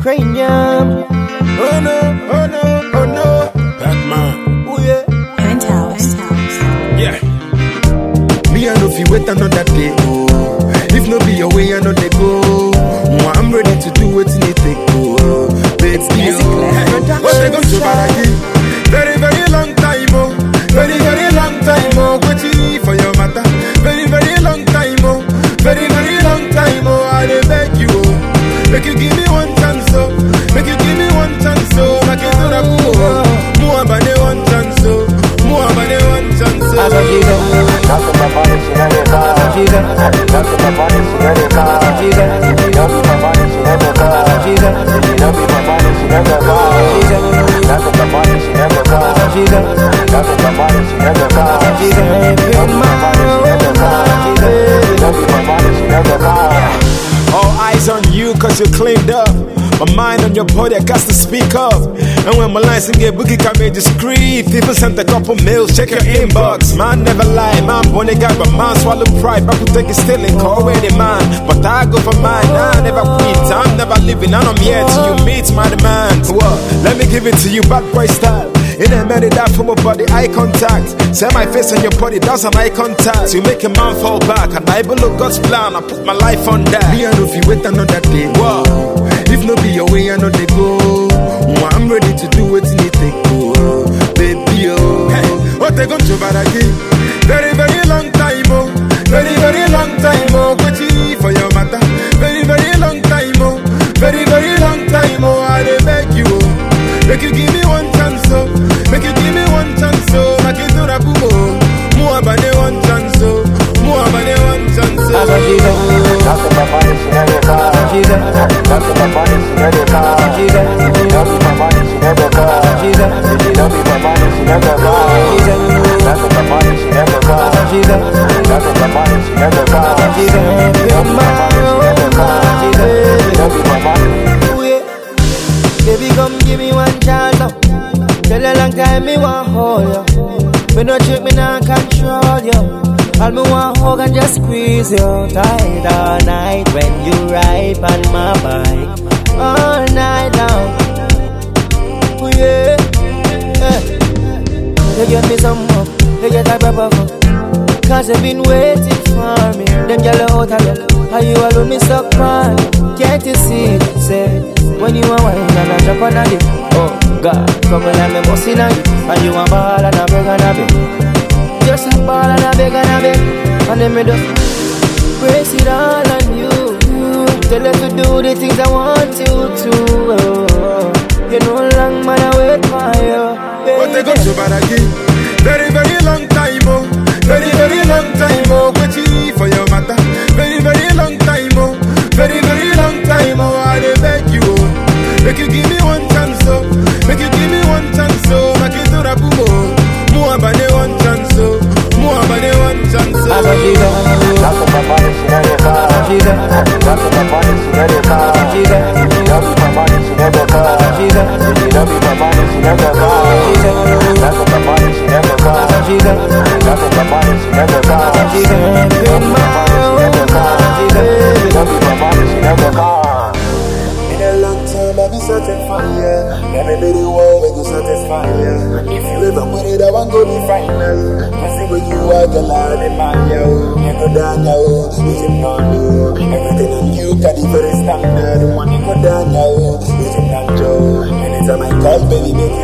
cranium. Oh no, oh no, oh no. That man. Oh yeah. Penthouse. Yeah. Me I know if you wait another day, oh. If no be your way, I know they go. I'm ready to do what you take, oh. Baby, what they gonna do about it? Very, very long time, oh. Very, very long time, oh. Waiting for your matter. Very, very long time, oh. Very, very long time, oh. I dey beg you, oh. Make you give me one chance, oh. Make you give me one chance, oh. Make you do that, oh. More about the one chance, oh. More about the one chance, oh. All eyes on you cause you cleaned up. My mind on your body, I got to speak up. And when my lines in get boogie come in discreet, people sent a couple mails, check your inbox. Man never lie, man born a guy, but man swallow pride. But could take it still and call any man. But I go for mine, I never quit. I'm never leaving, and I'm here till you meet my demands. What? Let me give it to you, bad boy style. In a minute that from my body, eye contact. Say my face on your body, that's an eye contact. You make a man fall back, and I look God's plan. I put my life on that. Me I know if you wait another day, Wow. if no be your way, I know they go. I'm ready to do what you take, oh. Baby, oh. Hey. What they gonna do about it? Very, very long time, oh. Very, very long time, oh. Waiting for your matter. Very, very long time, oh. Very, very long time, oh. I dey beg you, oh. Make you give me one chance, oh. Make you give me one chance, oh. Make you do that, boom, oh. More about the one chance, oh. More about the one chance, oh. Baby, come give me one chance now. Tell a long time me want hold you. Me no trick, me not control you. All me want hug and just squeeze you tight all night when you ride on my bike. All night long. Oh yeah, yeah. You give me some more, you get a proper fuck. Cause you've been waiting for me. Them yellow out of luck. How you alone me suck man? Can't you see it? Say when you are wine and I jump on a dip. Oh God, come on and me bustin' on you. And you a ball and a beg and a beg. Just a ball and a beg and a beg. And then me just brace it all on you. Tell her to do the things I want you to. You know long man I wait for you. What they gonna do about it? Very, very long time, oh. Very, very long time, oh. Waiting for your matter. Very, very long time, oh. Very, very long time, oh. I dey beg you, oh. Make you give me one chance, oh. Make you give me one chance, oh. Make you do that, boom, oh. More about the one chance, oh. More about the one chance, oh. In a long time I've been searching for you. Never be the one we go satisfy you. If you ever put it, I want to be final. Cause see where you are, the Lord in my yo. You go down yo, you can not do. Everything in you can be very standard. When you go down yo, you can not do. Anytime I call, baby, make